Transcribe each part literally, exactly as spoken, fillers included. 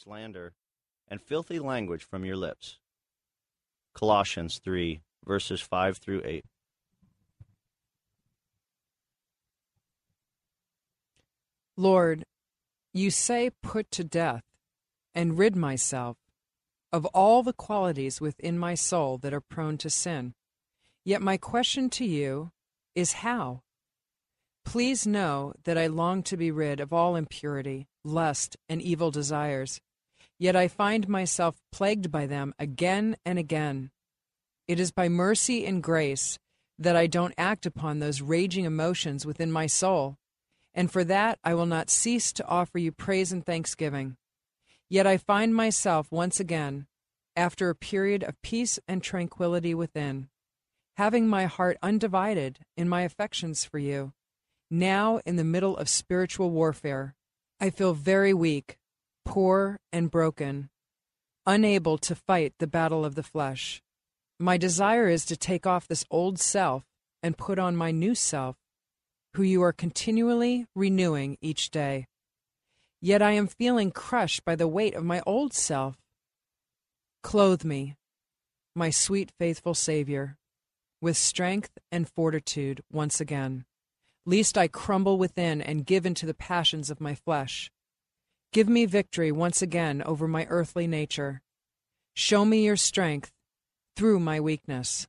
slander, and filthy language from your lips. Colossians three, verses five through eight. Lord, you say, put to death, and rid myself of all the qualities within my soul that are prone to sin. Yet my question to you is how? Please know that I long to be rid of all impurity, lust, and evil desires, yet I find myself plagued by them again and again. It is by mercy and grace that I don't act upon those raging emotions within my soul, and for that I will not cease to offer you praise and thanksgiving. Yet I find myself once again, after a period of peace and tranquility within, having my heart undivided in my affections for you. Now, in the middle of spiritual warfare, I feel very weak, poor, and broken, unable to fight the battle of the flesh. My desire is to take off this old self and put on my new self, who you are continually renewing each day. Yet I am feeling crushed by the weight of my old self. Clothe me, my sweet, faithful Savior, with strength and fortitude once again, lest I crumble within and give into the passions of my flesh. Give me victory once again over my earthly nature. Show me your strength through my weakness.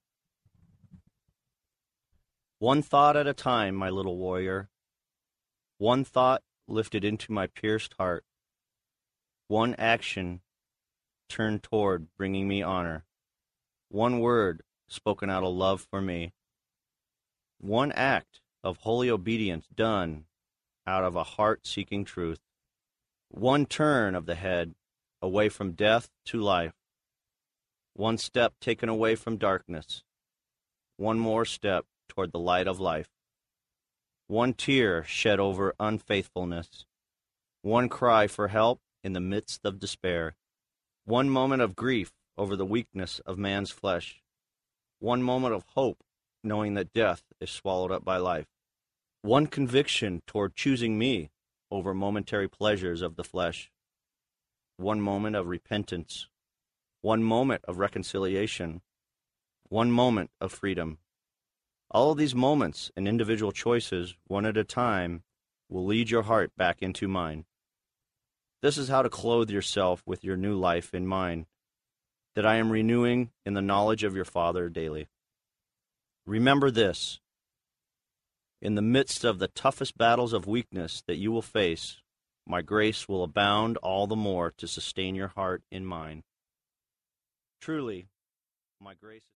One thought at a time, my little warrior. One thought lifted into my pierced heart. One action turned toward bringing me honor. One word spoken out of love for me. One act of holy obedience done out of a heart seeking truth. One turn of the head away from death to life. One step taken away from darkness. One more step toward the light of life. One tear shed over unfaithfulness. One cry for help in the midst of despair. One moment of grief over the weakness of man's flesh. One moment of hope, knowing that death is swallowed up by life. One conviction toward choosing me over momentary pleasures of the flesh. One moment of repentance. One moment of reconciliation. One moment of freedom. All of these moments and individual choices, one at a time, will lead your heart back into mine. This is how to clothe yourself with your new life in mind, that I am renewing in the knowledge of your Father daily. Remember this: in the midst of the toughest battles of weakness that you will face, my grace will abound all the more to sustain your heart in mine. Truly, my grace